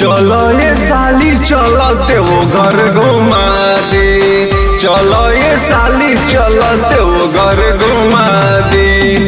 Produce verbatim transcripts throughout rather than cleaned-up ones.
चलो ये साली चलते वो घर घुमा दे, चलो ये साली चलते वो घर घुमा दे।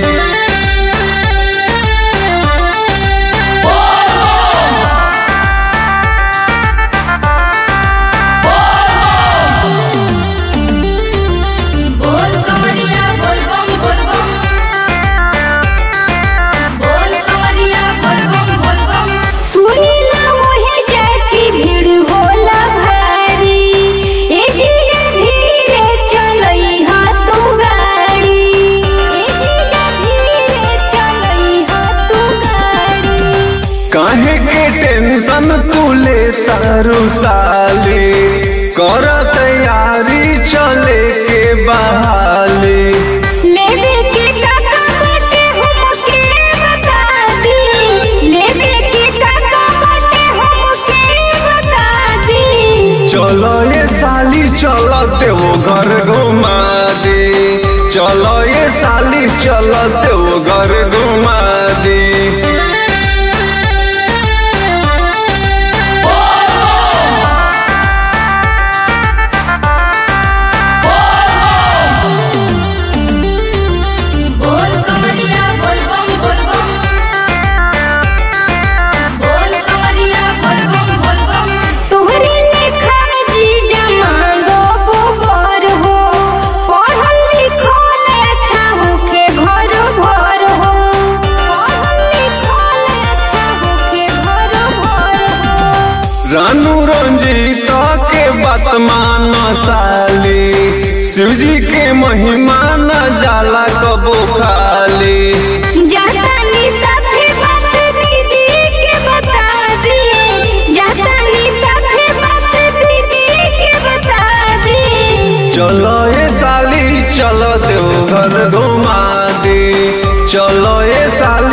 काहे के टेंशन तू ले तारू साली, कर तैयारी चले के बहाली। लेवे के टाका बाटे हमके बता दी, लेवे के टाका बाटे हमके बता दी। चलो ये साली चलते वो घर घुमा दे, चलो ये साली चलते वो घर घुमा दे। रानू रंजीत के बात मान साली, शिवजी के महिमा न जाला कबो खाली। जातानी साथे बात दीदी के बता दी, जातानी साथे बात दीदी के बता दी। चलो ये साली चलो देव घर घुमा दे, चलो ये साली